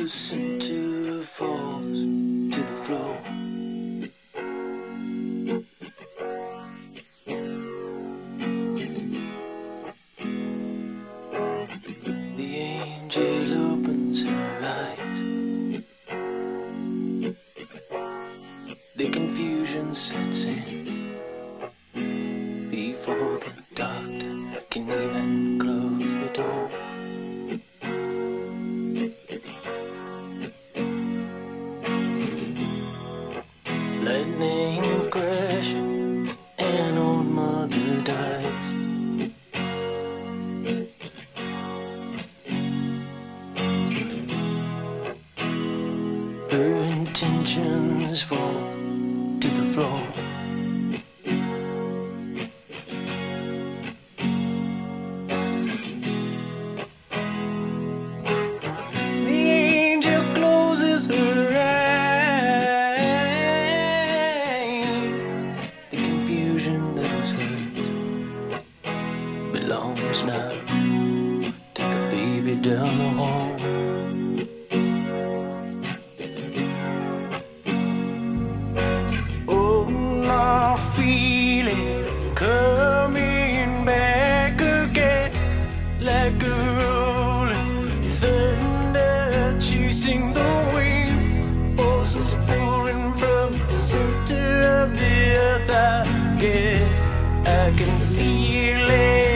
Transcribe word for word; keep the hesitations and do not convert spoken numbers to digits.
Listen to the falls to the floor. The angel opens her eyes. The confusion sets in before the doctor can even close the door. Lightning crashes and old mother dies. Her intentions fall to the floor. The angel closes her eyes. The confusion that was hers belongs now to the baby down the hall. Feeling coming back again like a rolling thunder chasing the wind, forces pulling from the center of the earth. I get, I can feel it.